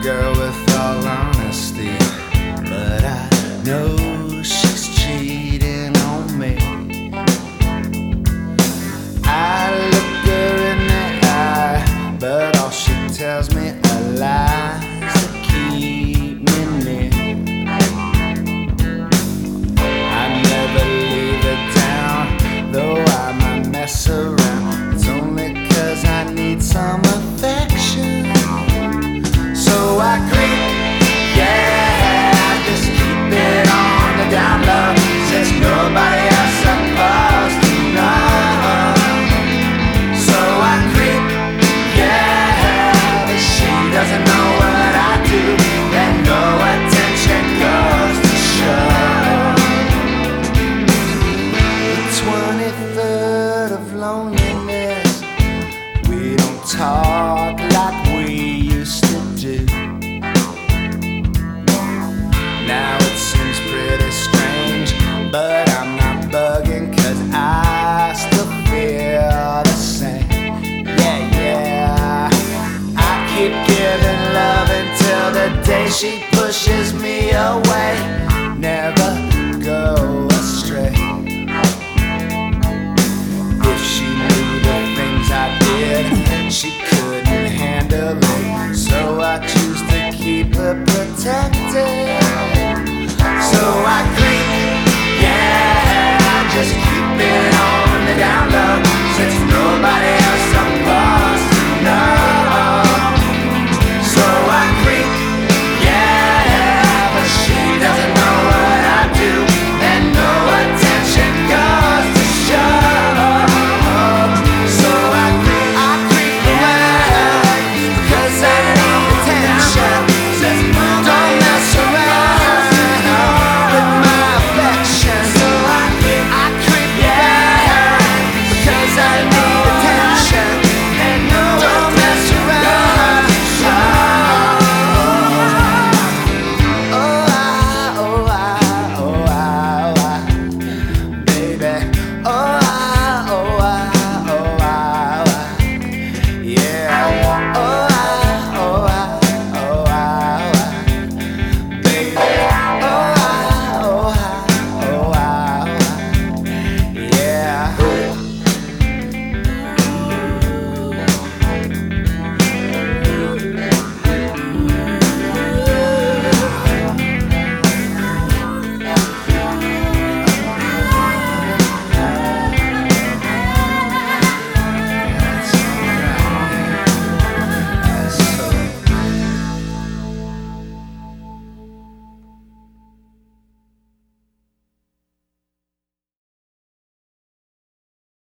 girl with all honesty, but I know she's cheating on me. I look her in the eye, but all she tells me are lies to keep me near. I never leave her down, though I might mess around. It's only 'cause I need some affection. So I creep, yeah, just keep it on the down low, since nobody else supposed to know. So I creep, yeah, but she doesn't know what I do, and no attention goes to show. The 23rd of loneliness, we don't talk like we used to do. Now it seems pretty strange, but I'm not bugging, 'cause I still feel the same. Yeah, yeah, I keep giving love until the day she pushes me away. Never go astray. If she knew the things I did, she couldn't handle it. So I choose to keep her protected.